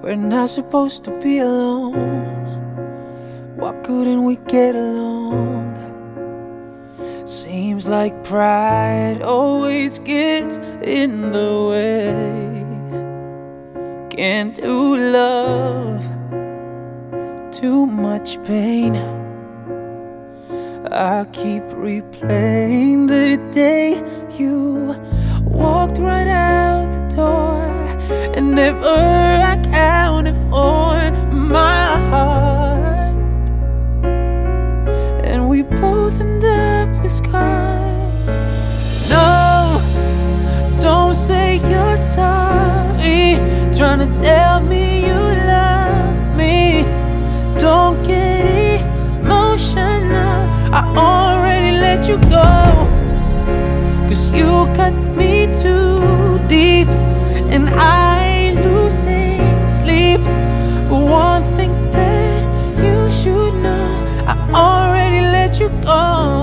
We're not supposed to be alone. Why couldn't we get along? Seems like pride always gets in the way. Can't do love, too much pain. I keep replaying the day you walked right out the door, and never accounted for my heart. And we both end up with scars. No, don't say you're sorry, trying to tell me you love me. Don't get emotional, I already let you go, 'cause you cut me too deep, and I losing sleep. But one thing that you should know, I already let you go.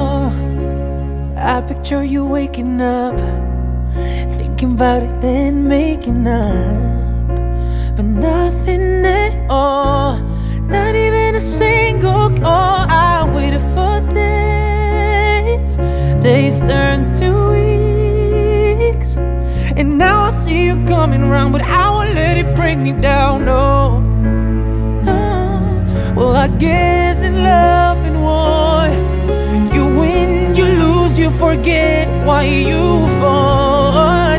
I picture you waking up, thinking about it then making up, but nothing at all, not even a single call. I waited for days, days turned to weeks, and now I see you coming round, but I won't let it bring me down, no, no. Well, I guess in love and war, you win, you lose, you forget why you fought,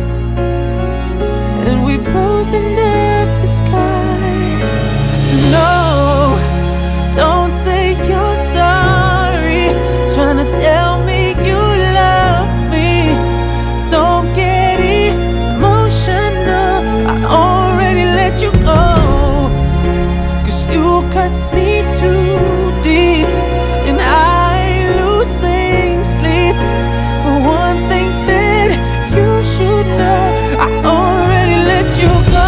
and we both end up with scars. No, don't say you're sorry, trying to tell me you love me. Don't get emotional, I already let you go, 'cause you cut me too deep, and I losing sleep. But one thing that you should know, I already let you go.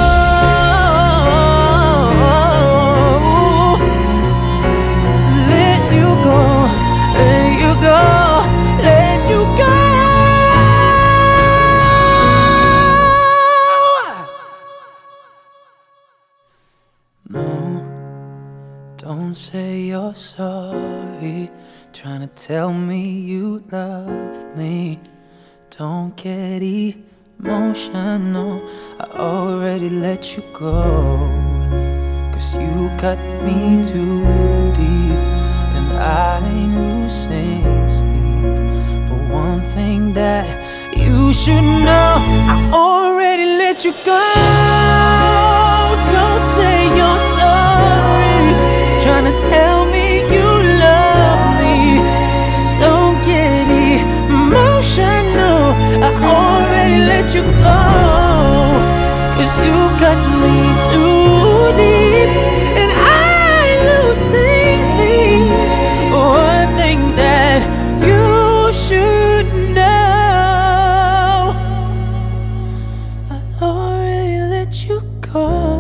No, don't say you're sorry, trying to tell me you love me. Don't get emotional, I already let you go, 'cause you cut me too deep, and I'm losing sleep. But one thing that you should know, I already let you go. Don't say you're sorry, trying to tell me you love me. Don't get emotional, I already let you go, 'cause you cut me too deep, and I losing sleep. One thing that you should know, I already let you go.